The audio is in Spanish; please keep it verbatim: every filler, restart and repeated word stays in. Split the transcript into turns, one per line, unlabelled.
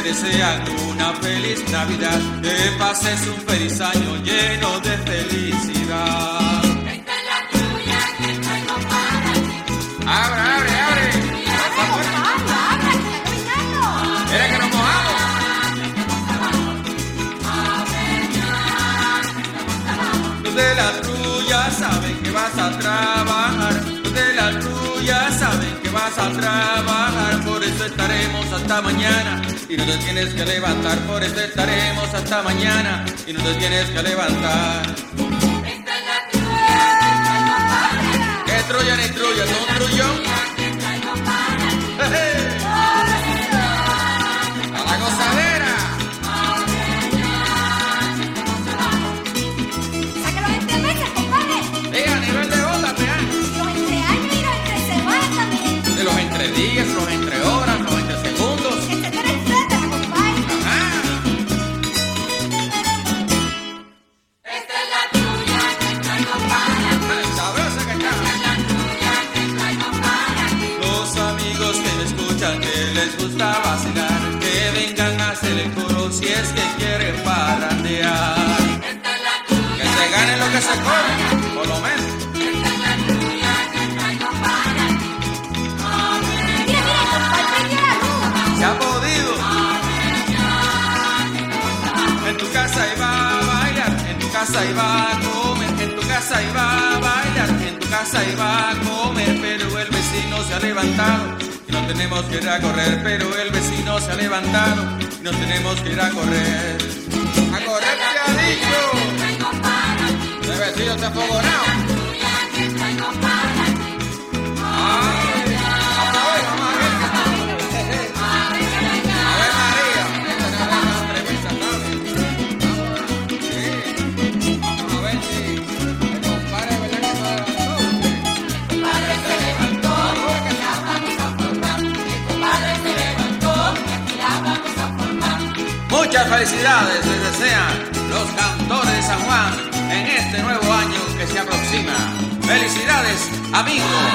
desean una feliz Navidad, que pases un feliz año lleno de felicidad.
Esta es la tuya que traigo para ti.
¡Abre, abre, abre! ¡Mira que nos mojamos! Los de la tuya saben que vas a trabajar. Los de la tuya saben que vas a trabajar. Por eso estaremos hasta mañana y no te tienes que levantar. Por eso estaremos hasta mañana y no te tienes que levantar.
Esta es la tuya que traigo para ti.
¿Qué Troya ni Troya? ¿Son trullón?
Que traigo para ti.
¡Jeje! ¡A la gozadera!
Sácalo entre meses, compadre.
¡Eh, a nivel de onda, peán!
Los entre años y los entre semanas también.
De los entre días, los entre horas, los entre segundos.
Etcétera, etcétera, compadre.
¡Ajá!
Esta es la tuya que traigo para ti.
¡Ay, sabrosa que está!
Esta es la tuya que traigo para ti.
Los amigos que me escuchan, que les gusta vacilar, que vengan a hacer el coro si es que quieren parrandear.
Esta es la tuya.
Que se ganen lo que se comen, por lo menos.
Esta es la tuya que traigo para ti.
Mira, mira, compadre, prende la luz.
Se ha podido. En tu casa iba a bailar, en tu casa iba a comer, en tu casa iba a bailar, en tu casa iba a comer, pero el vecino se ha levantado y no tenemos que ir a correr, pero el vecino se ha levantado y no tenemos que ir a correr. A correr te ha dicho.
Traigo para ti.
El vecino está fogonado.
Tuya que traigo para ti.
Ay, vamos a ver, vamos a ver. A ver, María. Esta es una entrevista, ¿sabes? Sí. Vamos a ver si el compadre, ¿verdad que se levantó?
Padre se levantó, que la vamos a formar. El compadre se levantó, que la vamos a formar.
Muchas felicidades les desean los cantores de San Juan en este nuevo año que se aproxima. Felicidades, amigos.